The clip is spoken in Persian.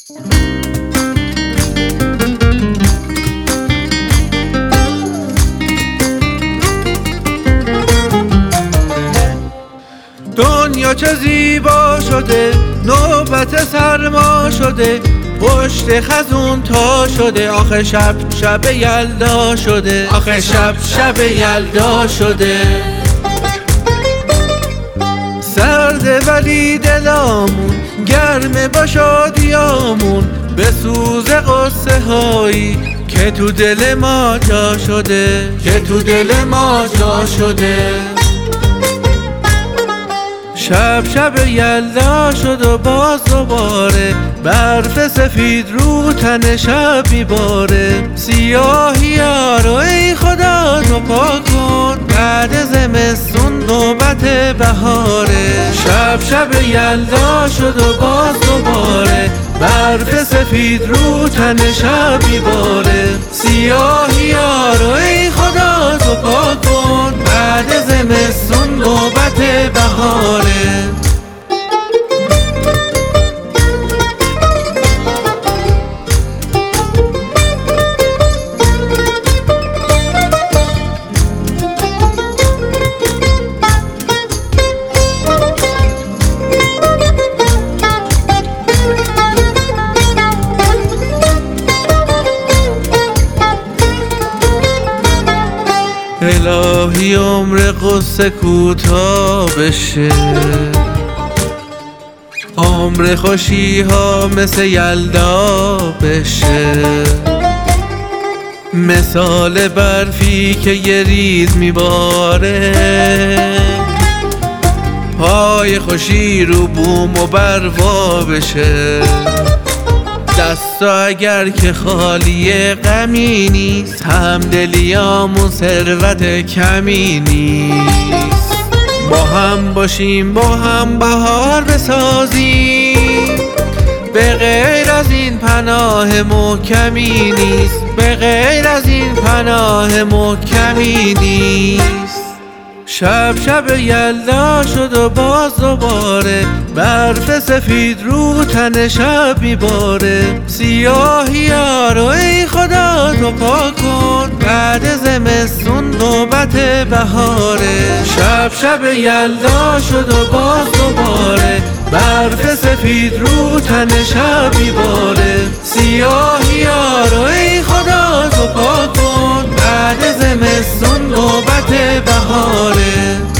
دنیا چه زیبا شده، نوبت سرما شده، پشت خزون تا شده، آخه شب شب یلدا شده، آخه شب شب یلدا شده. سرده ولی دلامون گرمه با شادیامون، به سوز قصه هایی که تو دل ما جا شده، که تو دل ما جا شده. شب شب یلدا شد و باز دوباره برف سفید رو تن شب میباره. سیاهی ها رو ای خدا تو پاک کن، بعد زمستون نوبت بهاره. شب شب یلدا شد و باز دوباره برف سفید رو تن شب میباره. سیاهی ها رو ای خدا تو پاک کن، بعد زمستون نوبت بهاره. الهی عمر قصه کوتاه بشه، عمر خوشی ها مثل یلدا بشه، مثال برفی که یه ریز میباره، پای خوشی رو بوم و بروا بشه. دستا اگر که خالی غمی نیست، همدلیامون ثروت کمی نیست. با هم باشیم با هم بهار بسازیم، به غیر از این پناه محکمی نیست، به غیر از این پناه محکمی نیست. شب شب یلدا شد و باز دوباره برف سفید رو تن شب میباره. سیاهی ها رو ای خدا تو پاک کن، بعد زمستون نوبت بهاره. شب شب یلدا شد و باز دوباره برف سفید رو تن شب میباره. سیاهی ها رو ای خدا تو پاک کن، بعد زمستون نوبت بهاره.